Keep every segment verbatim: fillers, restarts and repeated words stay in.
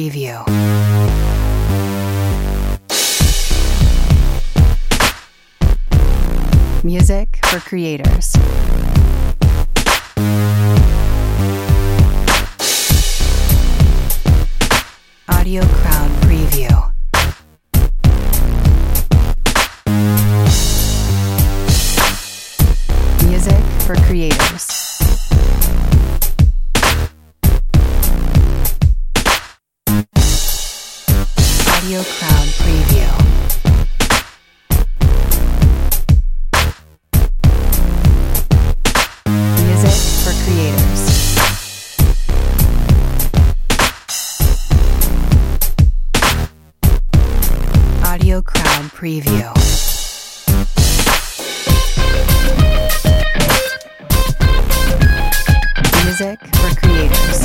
Preview. Music for creators. Audio Crowd Preview. Music for creators. Audio Crowd Preview. Music for creators. Audio Crowd Preview. Music for creators.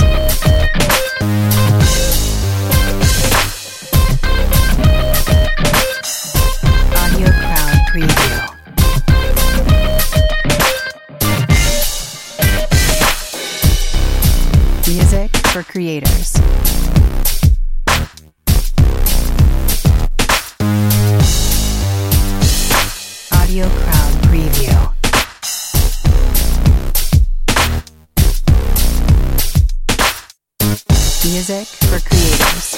Audio Crowd Preview. Music for creators. Audio Crowd Preview. Music for creators.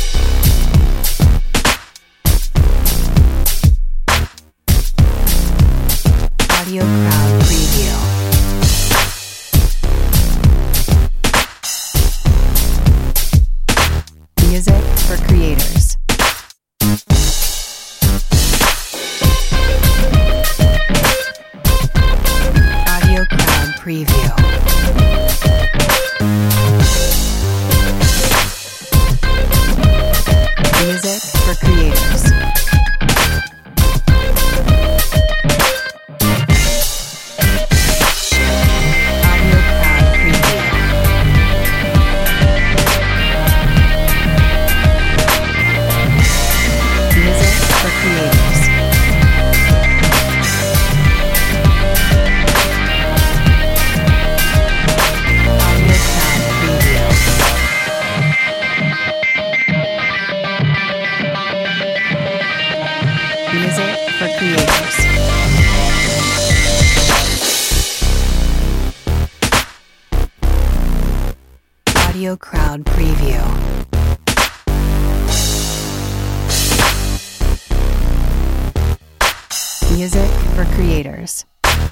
Audio Crowd Preview. Music for creators. Audio Crowd Preview. Music for creators. Audio Crowd Preview. Music for creators. Audio Crowd Preview. Music for creators. Audio Crowd Preview. Music for creators.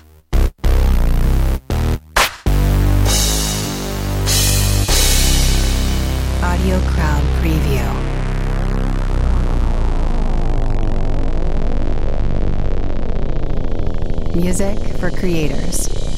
Audio Crowd Preview. Music for creators.